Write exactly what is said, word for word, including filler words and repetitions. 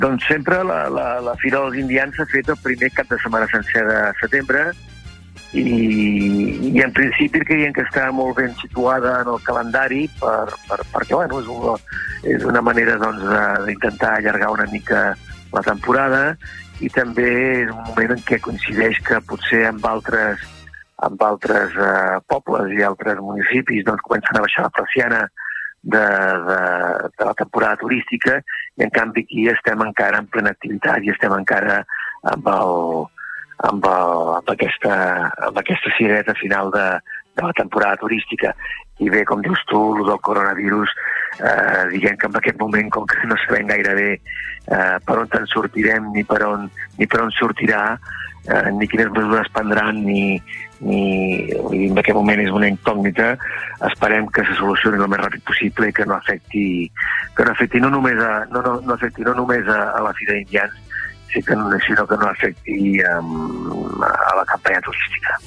Doncs sempre la, la, la Fira dels Indians s'ha fet el primer cap de setmana sencer de setembre i, i en principi creiem que està molt ben situada en el calendari per, per, perquè bueno, és, una, és una manera doncs, d'intentar allargar una mica la temporada i també és un moment en què coincideix que potser amb altres, amb altres eh, pobles i altres municipis doncs, comencen a baixar la persiana De, de, de la temporada turística i en canvi aquí estem encara en plena activitat i estem encara amb, el, amb, el, amb, aquesta, amb aquesta cireta final de, de la temporada turística. I bé, com dius tu, el del coronavirus, eh, diguem que en aquest moment, com que no sabem gaire bé eh, per on te'n sortirem ni per on, ni per on sortirà, eh, ni quines mesures prendran, ni, ni en aquest moment és una incògnita, esperem que se solucioni el més ràpid possible i que no afecti, que no afecti no només a, no, no, no afecti no només a, a la Fira d'Indians, sinó que no afecti um, a la campanya turística.